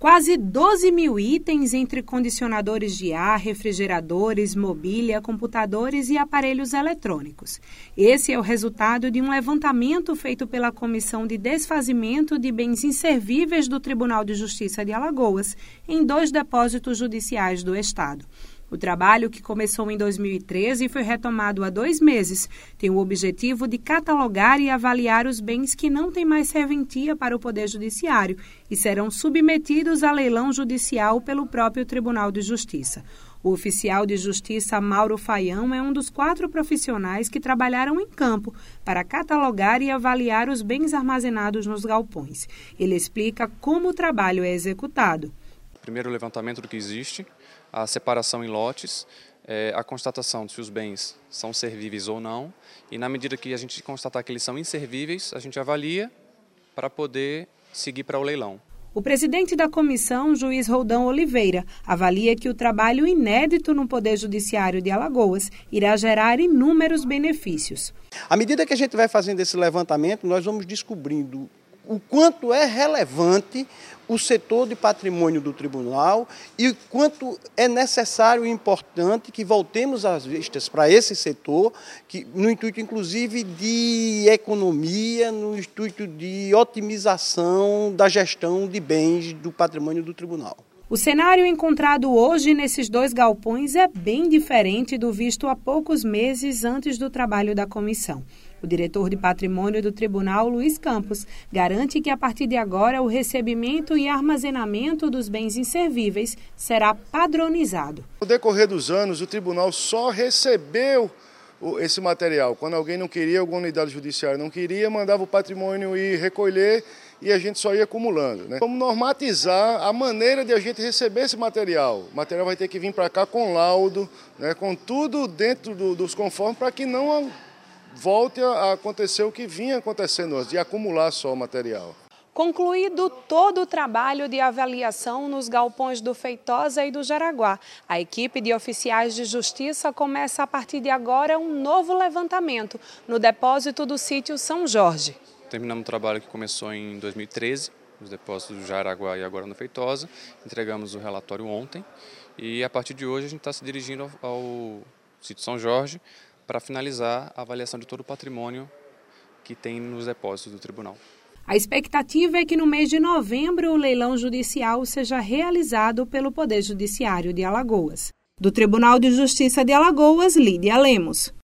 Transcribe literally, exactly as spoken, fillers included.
Quase doze mil itens entre condicionadores de ar, refrigeradores, mobília, computadores e aparelhos eletrônicos. Esse é o resultado de um levantamento feito pela Comissão de Desfazimento de Bens Inservíveis do Tribunal de Justiça de Alagoas, em dois depósitos judiciais do Estado. O trabalho, que começou em dois mil e treze e foi retomado há dois meses, tem o objetivo de catalogar e avaliar os bens que não têm mais serventia para o Poder Judiciário e serão submetidos a leilão judicial pelo próprio Tribunal de Justiça. O oficial de Justiça Mauro Faião é um dos quatro profissionais que trabalharam em campo para catalogar e avaliar os bens armazenados nos galpões. Ele explica como o trabalho é executado. Primeiro, o levantamento do que existe, a separação em lotes, é, a constatação de se os bens são servíveis ou não, e na medida que a gente constatar que eles são inservíveis, a gente avalia para poder seguir para o leilão. O presidente da comissão, juiz Roldão Oliveira, avalia que o trabalho inédito no Poder Judiciário de Alagoas irá gerar inúmeros benefícios. À medida que a gente vai fazendo esse levantamento, nós vamos descobrindo o quanto é relevante o setor de patrimônio do tribunal e o quanto é necessário e importante que voltemos as vistas para esse setor, que, no intuito, inclusive, de economia, no intuito de otimização da gestão de bens do patrimônio do tribunal. O cenário encontrado hoje nesses dois galpões é bem diferente do visto há poucos meses antes do trabalho da comissão. O diretor de patrimônio do tribunal, Luiz Campos, garante que a partir de agora o recebimento e armazenamento dos bens inservíveis será padronizado. No decorrer dos anos, o tribunal só recebeu esse material. Quando alguém não queria, alguma unidade judiciária não queria, mandava o patrimônio ir recolher e a gente só ia acumulando, né? Vamos normatizar a maneira de a gente receber esse material. O material vai ter que vir para cá com laudo, né, com tudo dentro do, dos conformes, para que não volte a acontecer o que vinha acontecendo antes, de acumular só o material. Concluído todo o trabalho de avaliação nos galpões do Feitosa e do Jaraguá, a equipe de oficiais de justiça começa a partir de agora um novo levantamento no depósito do sítio São Jorge. Terminamos o trabalho que começou em dois mil e treze, nos depósitos do Jaraguá e agora no Feitosa. Entregamos o relatório ontem e a partir de hoje a gente está se dirigindo ao, ao sítio São Jorge para finalizar a avaliação de todo o patrimônio que tem nos depósitos do tribunal. A expectativa é que no mês de novembro o leilão judicial seja realizado pelo Poder Judiciário de Alagoas. Do Tribunal de Justiça de Alagoas, Lídia Lemos.